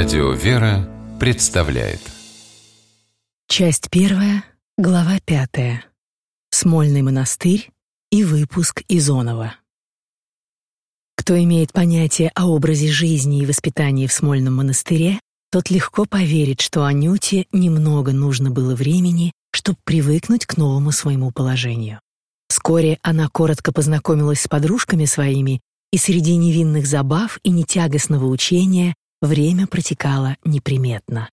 Радио «Вера» представляет. Часть 1, глава 5. Смольный монастырь и выпуск из Онова. Кто имеет понятие о образе жизни и воспитании в Смольном монастыре, тот легко поверит, что Анюте немного нужно было времени, чтобы привыкнуть к новому своему положению. Вскоре она коротко познакомилась с подружками своими, и среди невинных забав и нетягостного учения время протекало неприметно.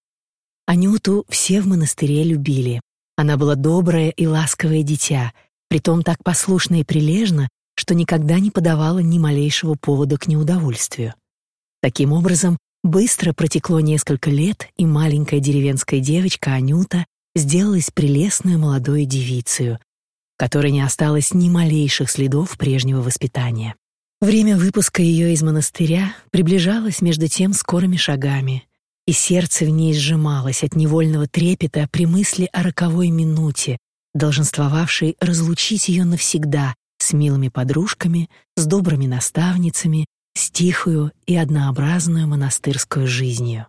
Анюту все в монастыре любили. Она была доброе и ласковое дитя, притом так послушна и прилежна, что никогда не подавала ни малейшего повода к неудовольствию. Таким образом, быстро протекло несколько лет, и маленькая деревенская девочка Анюта сделалась прелестной молодой девицей, в которой не осталось ни малейших следов прежнего воспитания. Время выпуска ее из монастыря приближалось между тем скорыми шагами, и сердце в ней сжималось от невольного трепета при мысли о роковой минуте, долженствовавшей разлучить ее навсегда с милыми подружками, с добрыми наставницами, с тихою и однообразную монастырскую жизнью.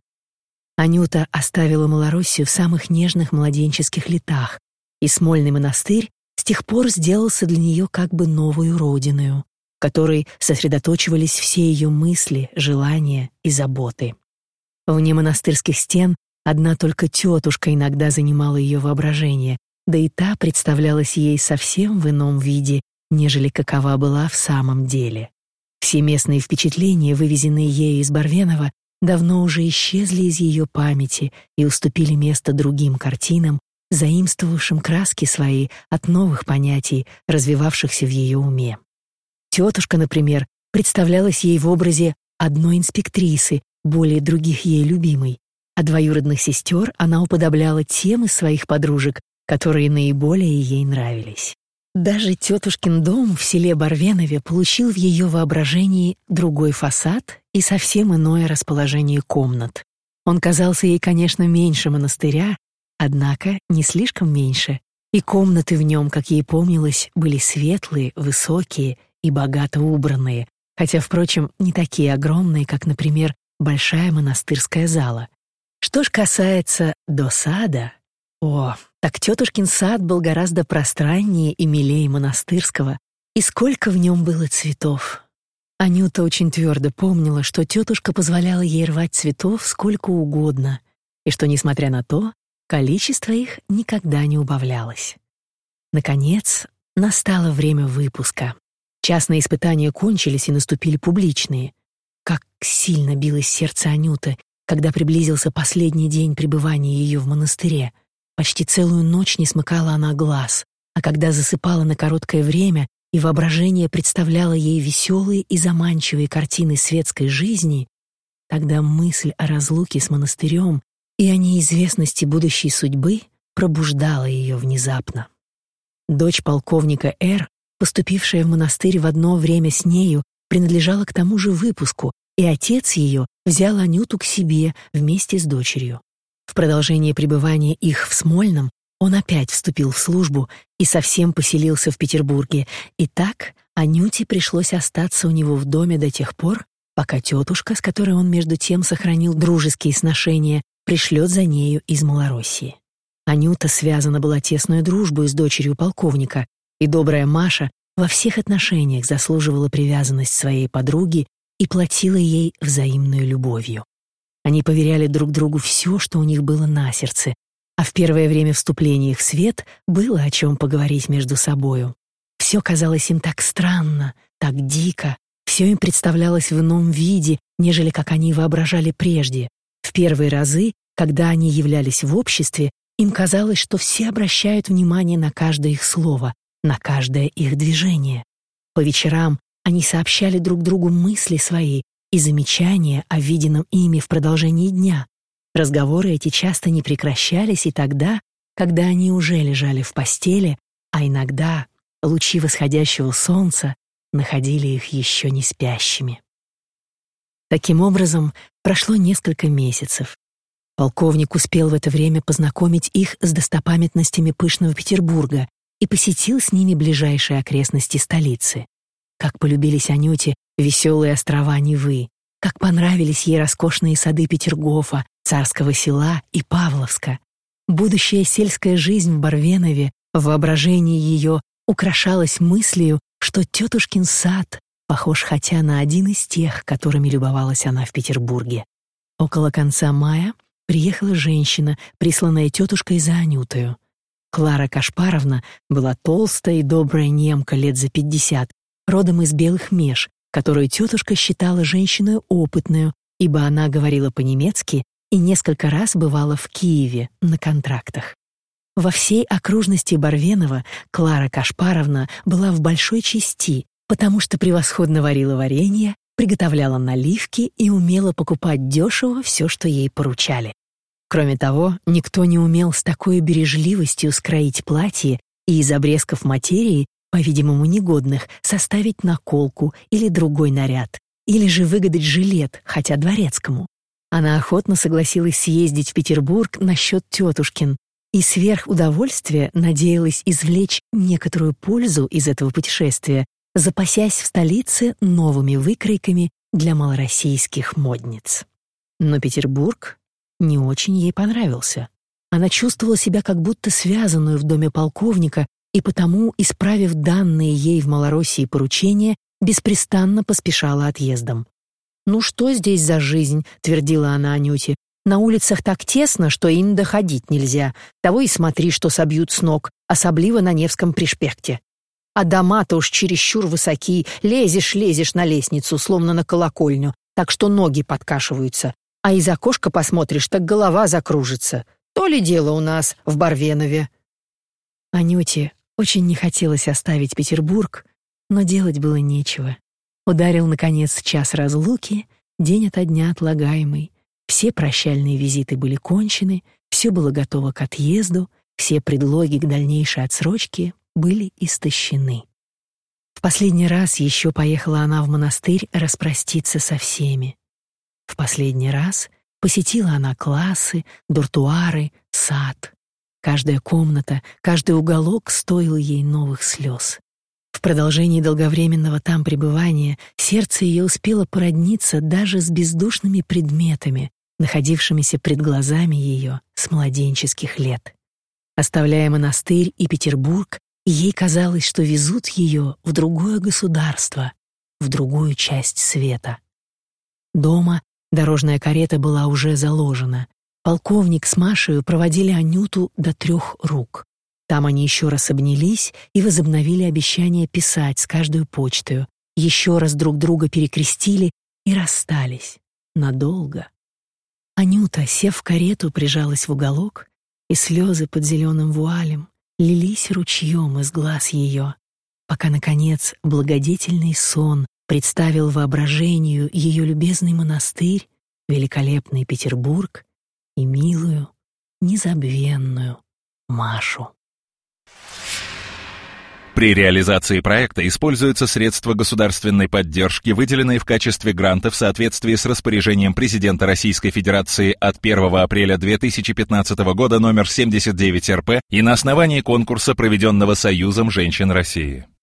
Анюта оставила Малороссию в самых нежных младенческих летах, и Смольный монастырь с тех пор сделался для нее как бы новою родиною, в которой сосредоточивались все ее мысли, желания и заботы. Вне монастырских стен одна только тетушка иногда занимала ее воображение, да и та представлялась ей совсем в ином виде, нежели какова была в самом деле. Все местные впечатления, вывезенные ею из Барвенова, давно уже исчезли из ее памяти и уступили место другим картинам, заимствовавшим краски свои от новых понятий, развивавшихся в ее уме. Тетушка, например, представлялась ей в образе одной инспектрисы, более других ей любимой, а двоюродных сестер она уподобляла тем из своих подружек, которые наиболее ей нравились. Даже тетушкин дом в селе Барвенове получил в ее воображении другой фасад и совсем иное расположение комнат. Он казался ей, конечно, меньше монастыря, однако не слишком меньше, и комнаты в нем, как ей помнилось, были светлые, высокие и богато убранные, хотя, впрочем, не такие огромные, как, например, большая монастырская зала. Что ж касается до сада, так тетушкин сад был гораздо пространнее и милее монастырского, и сколько в нем было цветов. Анюта очень твердо помнила, что тетушка позволяла ей рвать цветов сколько угодно, и что, несмотря на то, количество их никогда не убавлялось. Наконец, настало время выпуска. Частные испытания кончились, и наступили публичные. Как сильно билось сердце Анюты, когда приблизился последний день пребывания ее в монастыре. Почти целую ночь не смыкала она глаз, а когда засыпала на короткое время и воображение представляло ей веселые и заманчивые картины светской жизни, тогда мысль о разлуке с монастырем и о неизвестности будущей судьбы пробуждала ее внезапно. Дочь полковника Р., поступившая в монастырь в одно время с нею, принадлежала к тому же выпуску, и отец ее взял Анюту к себе вместе с дочерью. В продолжение пребывания их в Смольном он опять вступил в службу и совсем поселился в Петербурге, и так Анюте пришлось остаться у него в доме до тех пор, пока тетушка, с которой он между тем сохранил дружеские сношения, пришлет за нею из Малороссии. Анюта связана была тесной дружбой с дочерью полковника, и добрая Маша во всех отношениях заслуживала привязанность своей подруги и платила ей взаимную любовью. Они поверяли друг другу все, что у них было на сердце, а в первое время вступления их в свет было о чем поговорить между собою. Все казалось им так странно, так дико, все им представлялось в ином виде, нежели как они воображали прежде. В первые разы, когда они являлись в обществе, им казалось, что все обращают внимание на каждое их слово, на каждое их движение. По вечерам они сообщали друг другу мысли свои и замечания о виденном ими в продолжении дня. Разговоры эти часто не прекращались и тогда, когда они уже лежали в постели, а иногда лучи восходящего солнца находили их еще не спящими. Таким образом, прошло несколько месяцев. Полковник успел в это время познакомить их с достопамятностями пышного Петербурга и посетил с ними ближайшие окрестности столицы. Как полюбились Анюте веселые острова Невы, как понравились ей роскошные сады Петергофа, Царского Села и Павловска. Будущая сельская жизнь в Барвенове в воображении ее украшалась мыслью, что тетушкин сад похож хотя на один из тех, которыми любовалась она в Петербурге. Около конца мая приехала женщина, присланная тетушкой за Анютою. Клара Кашпаровна была толстая и добрая немка лет за 50, родом из Белых Меж, которую тетушка считала женщиной опытную, ибо она говорила по-немецки и несколько раз бывала в Киеве на контрактах. Во всей окружности Барвенова Клара Кашпаровна была в большой чести, потому что превосходно варила варенье, приготовляла наливки и умела покупать дешево все, что ей поручали. Кроме того, никто не умел с такой бережливостью скроить платье и из обрезков материи, по-видимому, негодных, составить наколку или другой наряд, или же выгадать жилет, хотя дворецкому. Она охотно согласилась съездить в Петербург насчет тетушкин и сверх удовольствия надеялась извлечь некоторую пользу из этого путешествия, запасясь в столице новыми выкройками для малороссийских модниц. Но Петербург не очень ей понравился. Она чувствовала себя как будто связанную в доме полковника и потому, исправив данные ей в Малороссии поручения, беспрестанно поспешала отъездом. «Ну что здесь за жизнь?» — твердила она Анюте. «На улицах так тесно, что им доходить нельзя. Того и смотри, что собьют с ног, особливо на Невском пришпекте. А дома-то уж чересчур высоки, лезешь на лестницу, словно на колокольню, так что ноги подкашиваются. А из окошка посмотришь, так голова закружится. То ли дело у нас в Барвенове». Анюте очень не хотелось оставить Петербург, но делать было нечего. Ударил, наконец, час разлуки, день ото дня отлагаемый. Все прощальные визиты были кончены, все было готово к отъезду, все предлоги к дальнейшей отсрочке были истощены. В последний раз еще поехала она в монастырь распроститься со всеми. В последний раз посетила она классы, дуртуары, сад. Каждая комната, каждый уголок стоил ей новых слез. В продолжении долговременного там пребывания сердце ее успело породниться даже с бездушными предметами, находившимися пред глазами ее с младенческих лет. Оставляя монастырь и Петербург, ей казалось, что везут ее в другое государство, в другую часть света. Дома дорожная карета была уже заложена. Полковник с Машею проводили Анюту до 3 рук. Там они еще раз обнялись и возобновили обещание писать с каждой почтою, еще раз друг друга перекрестили и расстались. Надолго. Анюта, сев в карету, прижалась в уголок, и слезы под зеленым вуалем лились ручьем из глаз ее, пока, наконец, благодетельный сон представил воображению ее любезный монастырь, великолепный Петербург и милую, незабвенную Машу. При реализации проекта используются средства государственной поддержки, выделенные в качестве гранта в соответствии с распоряжением президента Российской Федерации от 1 апреля 2015 года номер 79 РП и на основании конкурса, проведенного Союзом женщин России.